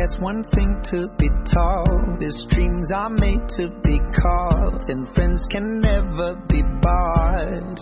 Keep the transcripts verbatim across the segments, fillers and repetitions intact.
there's one thing to be taught, is dreams are made to be caught, and friends can never be bought.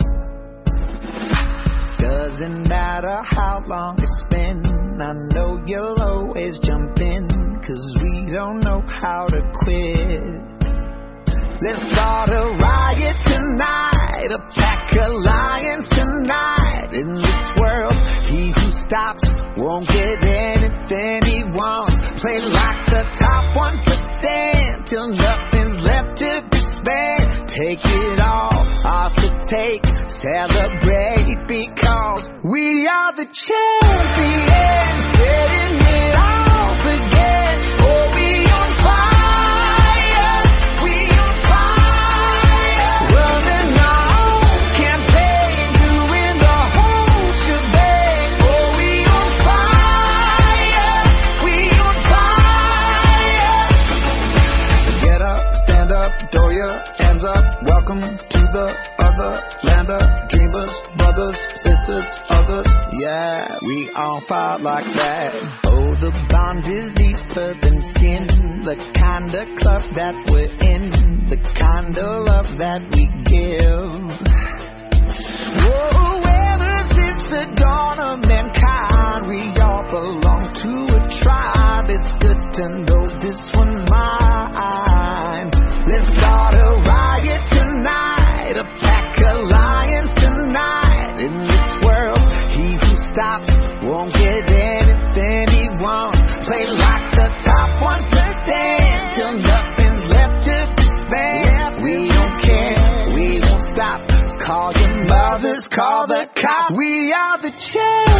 Doesn't matter how long it's been, I know you'll always jump in, 'cause we don't know how to quit. Let's start a riot tonight, a pack of lions tonight. In this world, he who stops won't get anything he wants. Play like the top one percent till nothing's left to be spent. Take it all, ours to take, celebrate, because we are the champions, setting it off again. Oh, we on fire, we on fire, running our own campaign, doing the whole shebang. Oh, we on fire, we on fire. Get up, stand up, throw your hands up. Welcome to the other land of dreamers, brothers, sisters, others. Yeah, we on fire like that. Oh, the bond is deeper than skin, the kind of club that we're in, the kind of love that we give. Whoa, ever since the dawn of mankind, we all belong to a tribe. It's good to know this one's mine. Let's start a riot tonight, a pack of lions tonight. In this world, he who stops won't get anything he wants. Play like the top one percent till nothing's left to be spent. We don't care, we won't stop. Call your mothers, call the cops. We are the champions.